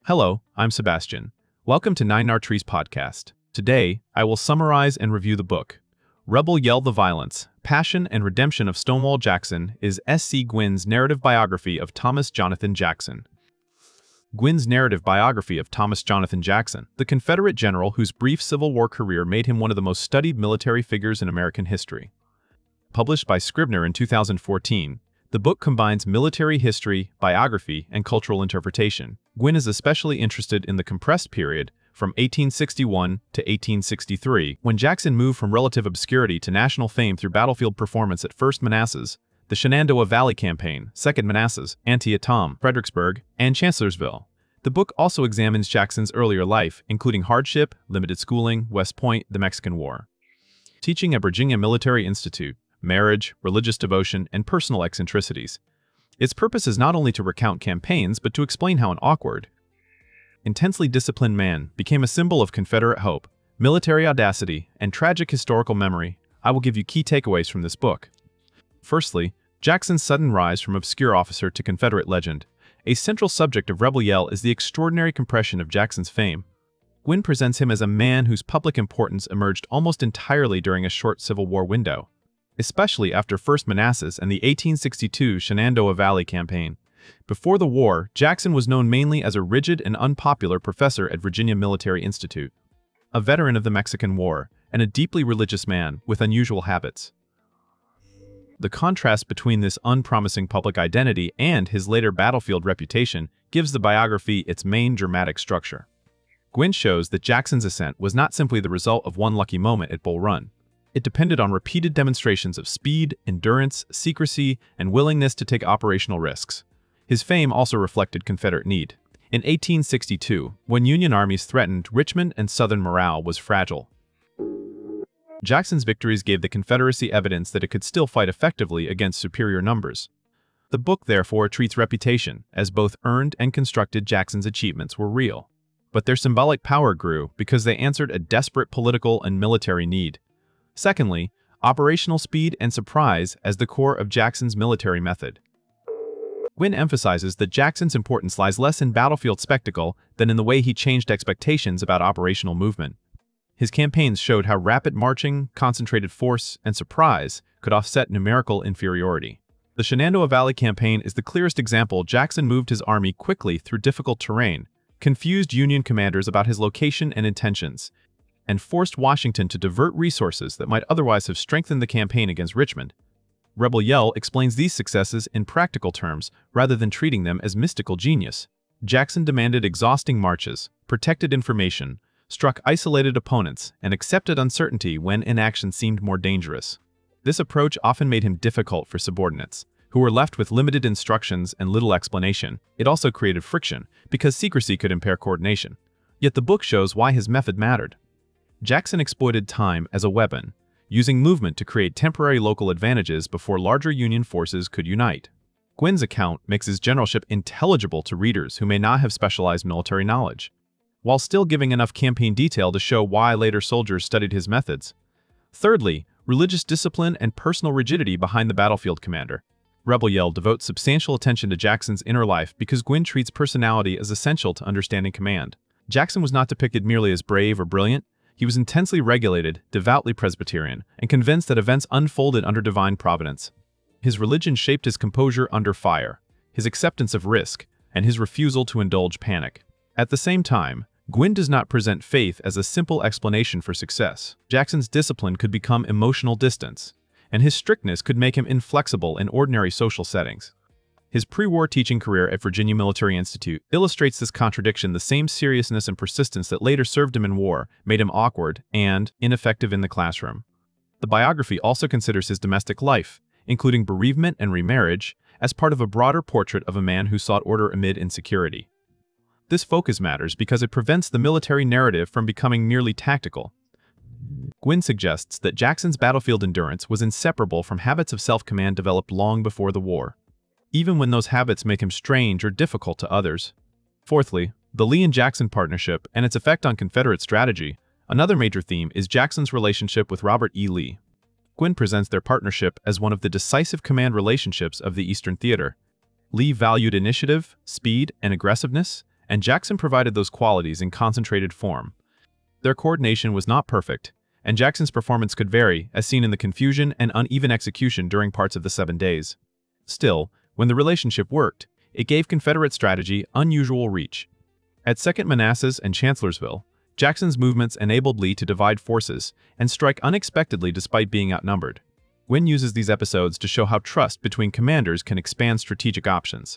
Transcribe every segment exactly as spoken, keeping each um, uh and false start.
Hello, I'm Sebastian. Welcome to Nine Trees Podcast. Today, I will summarize and review the book. Rebel Yell: The Violence, Passion, and Redemption of Stonewall Jackson is S C Gwynn's narrative biography of Thomas Jonathan Jackson. Gwynn's narrative biography of Thomas Jonathan Jackson, the Confederate general whose brief Civil War career made him one of the most studied military figures in American history. Published by Scribner in two thousand fourteen, the book combines military history, biography, and cultural interpretation. Gwynn is especially interested in the compressed period from eighteen sixty-one to eighteen sixty-three, when Jackson moved from relative obscurity to national fame through battlefield performance at First Manassas, the Shenandoah Valley Campaign, Second Manassas, Antietam, Fredericksburg, and Chancellorsville. The book also examines Jackson's earlier life, including hardship, limited schooling, West Point, the Mexican War, teaching at Virginia Military Institute, marriage, religious devotion, and personal eccentricities. Its purpose is not only to recount campaigns, but to explain how an awkward, intensely disciplined man became a symbol of Confederate hope, military audacity, and tragic historical memory. I will give you key takeaways from this book. Firstly, Jackson's sudden rise from obscure officer to Confederate legend. A central subject of Rebel Yell is the extraordinary compression of Jackson's fame. Gwynn presents him as a man whose public importance emerged almost entirely during a short Civil War window, especially after First Manassas and the eighteen sixty-two Shenandoah Valley Campaign. Before the war, Jackson was known mainly as a rigid and unpopular professor at Virginia Military Institute, a veteran of the Mexican War, and a deeply religious man with unusual habits. The contrast between this unpromising public identity and his later battlefield reputation gives the biography its main dramatic structure. Gwynn shows that Jackson's ascent was not simply the result of one lucky moment at Bull Run. It depended on repeated demonstrations of speed, endurance, secrecy, and willingness to take operational risks. His fame also reflected Confederate need. In eighteen sixty-two, when Union armies threatened Richmond and Southern morale was fragile, Jackson's victories gave the Confederacy evidence that it could still fight effectively against superior numbers. The book, therefore, treats reputation as both earned and constructed. Jackson's achievements were real, but their symbolic power grew because they answered a desperate political and military need. Secondly, operational speed and surprise as the core of Jackson's military method. Gwynn emphasizes that Jackson's importance lies less in battlefield spectacle than in the way he changed expectations about operational movement. His campaigns showed how rapid marching, concentrated force, and surprise could offset numerical inferiority. The Shenandoah Valley Campaign is the clearest example. Jackson moved his army quickly through difficult terrain, confused Union commanders about his location and intentions, and forced Washington to divert resources that might otherwise have strengthened the campaign against Richmond. Rebel Yell explains these successes in practical terms rather than treating them as mystical genius. Jackson demanded exhausting marches, protected information, struck isolated opponents, and accepted uncertainty when inaction seemed more dangerous. This approach often made him difficult for subordinates, who were left with limited instructions and little explanation. It also created friction, because secrecy could impair coordination. Yet the book shows why his method mattered. Jackson exploited time as a weapon, using movement to create temporary local advantages before larger Union forces could unite. Gwynn's account makes his generalship intelligible to readers who may not have specialized military knowledge, while still giving enough campaign detail to show why later soldiers studied his methods. Thirdly, religious discipline and personal rigidity behind the battlefield commander. Rebel Yell devotes substantial attention to Jackson's inner life because Gwynn treats personality as essential to understanding command. Jackson was not depicted merely as brave or brilliant. He was intensely regulated, devoutly Presbyterian, and convinced that events unfolded under divine providence. His religion shaped his composure under fire, his acceptance of risk, and his refusal to indulge panic. At the same time, Gwynn does not present faith as a simple explanation for success. Jackson's discipline could become emotional distance, and his strictness could make him inflexible in ordinary social settings. His pre-war teaching career at Virginia Military Institute illustrates this contradiction. The same seriousness and persistence that later served him in war made him awkward and ineffective in the classroom. The biography also considers his domestic life, including bereavement and remarriage, as part of a broader portrait of a man who sought order amid insecurity. This focus matters because it prevents the military narrative from becoming merely tactical. Gwynn suggests that Jackson's battlefield endurance was inseparable from habits of self-command developed long before the war, even when those habits make him strange or difficult to others. Fourthly, the Lee and Jackson partnership and its effect on Confederate strategy. Another major theme is Jackson's relationship with Robert E. Lee. Gwynn presents their partnership as one of the decisive command relationships of the Eastern Theater. Lee valued initiative, speed, and aggressiveness, and Jackson provided those qualities in concentrated form. Their coordination was not perfect, and Jackson's performance could vary, as seen in the confusion and uneven execution during parts of the Seven Days. Still, when the relationship worked, it gave Confederate strategy unusual reach. At Second Manassas and Chancellorsville, Jackson's movements enabled Lee to divide forces and strike unexpectedly despite being outnumbered. Gwynne uses these episodes to show how trust between commanders can expand strategic options.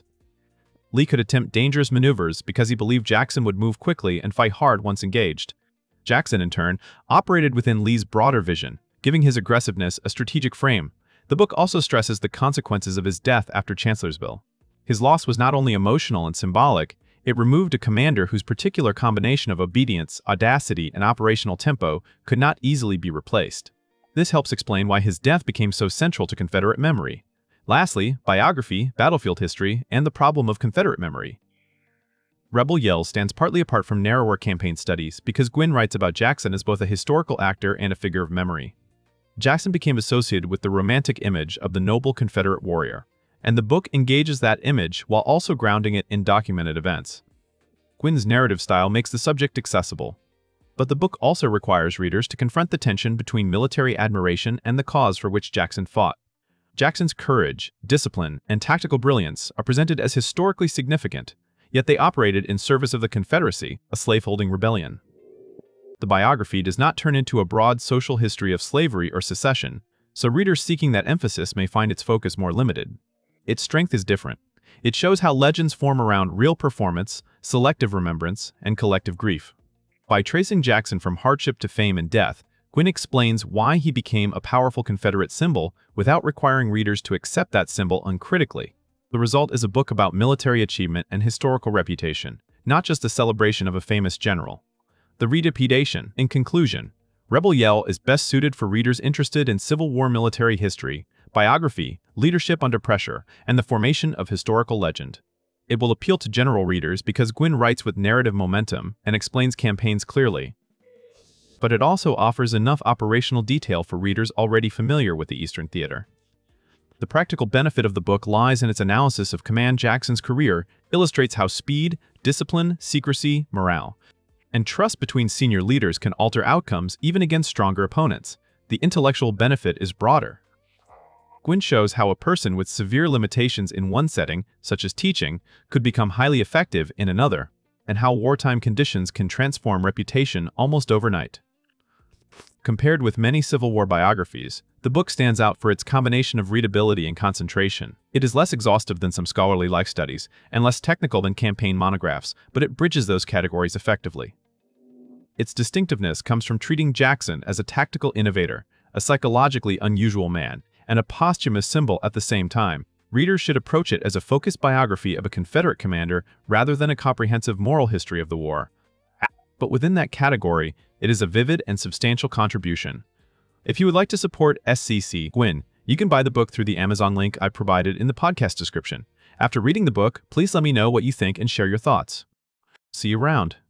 Lee could attempt dangerous maneuvers because he believed Jackson would move quickly and fight hard once engaged. Jackson, in turn, operated within Lee's broader vision, giving his aggressiveness a strategic frame. The book also stresses the consequences of his death after Chancellorsville. His loss was not only emotional and symbolic, it removed a commander whose particular combination of obedience, audacity, and operational tempo could not easily be replaced. This helps explain why his death became so central to Confederate memory. Lastly, biography, battlefield history, and the problem of Confederate memory. Rebel Yell stands partly apart from narrower campaign studies because Gwynne writes about Jackson as both a historical actor and a figure of memory. Jackson became associated with the romantic image of the noble Confederate warrior, and the book engages that image while also grounding it in documented events. Gwynne's narrative style makes the subject accessible, but the book also requires readers to confront the tension between military admiration and the cause for which Jackson fought. Jackson's courage, discipline, and tactical brilliance are presented as historically significant, yet they operated in service of the Confederacy, a slaveholding rebellion. The biography does not turn into a broad social history of slavery or secession, so readers seeking that emphasis may find its focus more limited. Its strength is different. It shows how legends form around real performance, selective remembrance, and collective grief. By tracing Jackson from hardship to fame and death, Gwynne explains why he became a powerful Confederate symbol without requiring readers to accept that symbol uncritically. The result is a book about military achievement and historical reputation, not just a celebration of a famous general. The Redepedation. In conclusion, Rebel Yell is best suited for readers interested in Civil War military history, biography, leadership under pressure, and the formation of historical legend. It will appeal to general readers because Gwynne writes with narrative momentum and explains campaigns clearly. But it also offers enough operational detail for readers already familiar with the Eastern Theater. The practical benefit of the book lies in its analysis of Command Jackson's career, illustrates how speed, discipline, secrecy, morale, and trust between senior leaders can alter outcomes even against stronger opponents. The intellectual benefit is broader. Gwynne shows how a person with severe limitations in one setting, such as teaching, could become highly effective in another, and how wartime conditions can transform reputation almost overnight. Compared with many Civil War biographies, the book stands out for its combination of readability and concentration. It is less exhaustive than some scholarly life studies, and less technical than campaign monographs, but it bridges those categories effectively. Its distinctiveness comes from treating Jackson as a tactical innovator, a psychologically unusual man, and a posthumous symbol at the same time. Readers should approach it as a focused biography of a Confederate commander rather than a comprehensive moral history of the war. But within that category, it is a vivid and substantial contribution. If you would like to support S C C Gwynne, you can buy the book through the Amazon link I provided in the podcast description. After reading the book, please let me know what you think and share your thoughts. See you around.